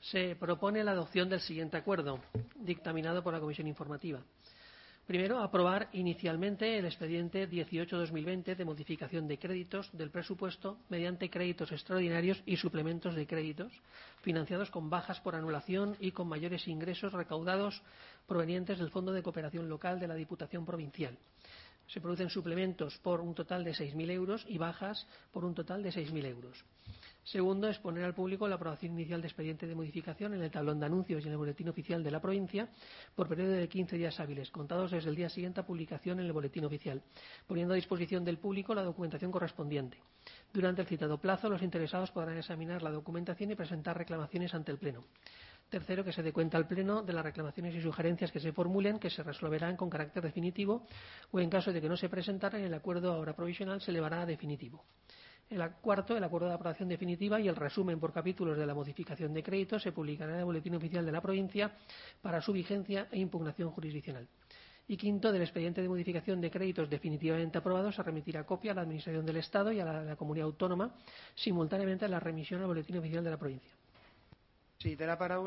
Se propone la adopción del siguiente acuerdo, dictaminado por la Comisión Informativa. Primero, aprobar inicialmente el expediente 18-2020 de modificación de créditos del presupuesto mediante créditos extraordinarios y suplementos de créditos financiados con bajas por anulación y con mayores ingresos recaudados provenientes del Fondo de Cooperación Local de la Diputación Provincial. Se producen suplementos por un total de 6.000 euros y bajas por un total de 6.000 euros. Segundo, exponer al público la aprobación inicial de expediente de modificación en el tablón de anuncios y en el boletín oficial de la provincia por periodo de 15 días hábiles, contados desde el día siguiente a publicación en el boletín oficial, poniendo a disposición del público la documentación correspondiente. Durante el citado plazo, los interesados podrán examinar la documentación y presentar reclamaciones ante el Pleno. Tercero, que se dé cuenta al Pleno de las reclamaciones y sugerencias que se formulen, que se resolverán con carácter definitivo o, en caso de que no se presentaran, el acuerdo ahora provisional se elevará a definitivo. Cuarto, el acuerdo de aprobación definitiva y el resumen por capítulos de la modificación de créditos se publicará en el boletín oficial de la provincia para su vigencia e impugnación jurisdiccional. Y quinto, del expediente de modificación de créditos definitivamente aprobado se remitirá copia a la Administración del Estado y a la Comunidad Autónoma simultáneamente a la remisión al boletín oficial de la provincia. Sí, té la paraula